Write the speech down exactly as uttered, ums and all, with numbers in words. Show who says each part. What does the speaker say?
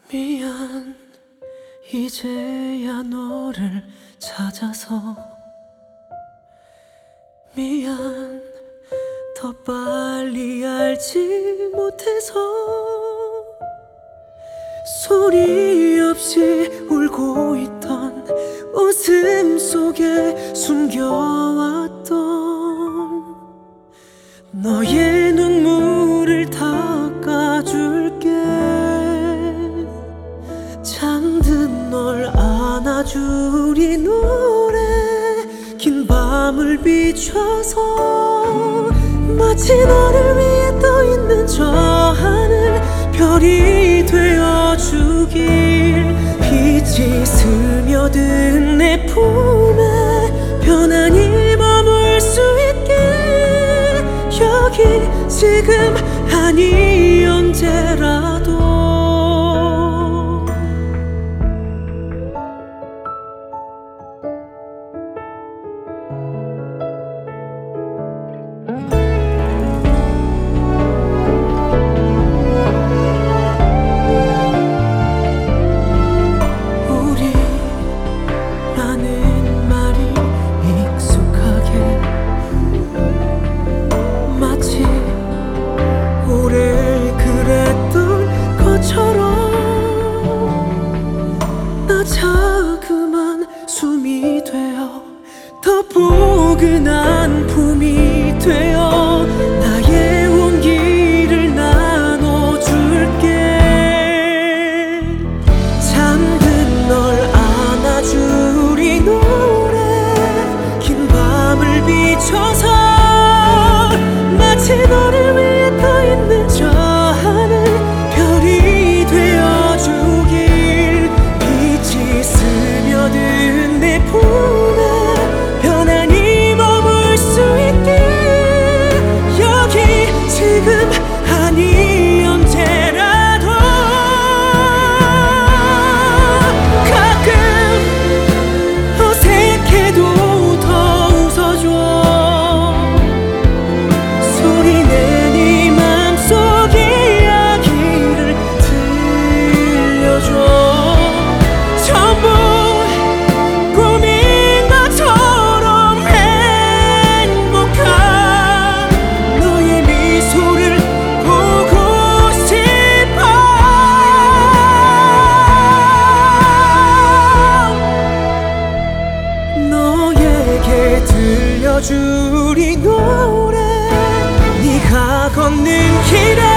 Speaker 1: 미안, 이제야 너를 찾아서 미안, 더 빨리 알지 못해서 소리 없이 울고 있던 웃음 속에 숨겨왔던 너의 눈물을 닦아줄게. 잠든 널 안아주리 노래, 긴 밤을 비춰서 마치 너를 위해 떠있는 저 하늘 별이 되어주길. 빛이 스며든 내 품에 편안히 머물 수 있게. 여기 지금 아니 언제라도. 자그만 숨이 되어 더 포근한 품이 되어 나의 온기를 나눠줄게. 잠든 널 안아주리 노래, 긴 밤을 비춰서 마치 너를 위해 떠있는 저 하늘 별이 되어주길. 스며든 내 품에 편안히 머물 수 있게. 여기 지금 아니 언제라도. 가끔 어색해도 더 웃어줘. 소리내 네 맘속 이야기를 들려줘. 전부 꿈인 것처럼 행복한 너의 미소를 보고 싶어. 너에게 들려주리 노래, 네가 걷는 길에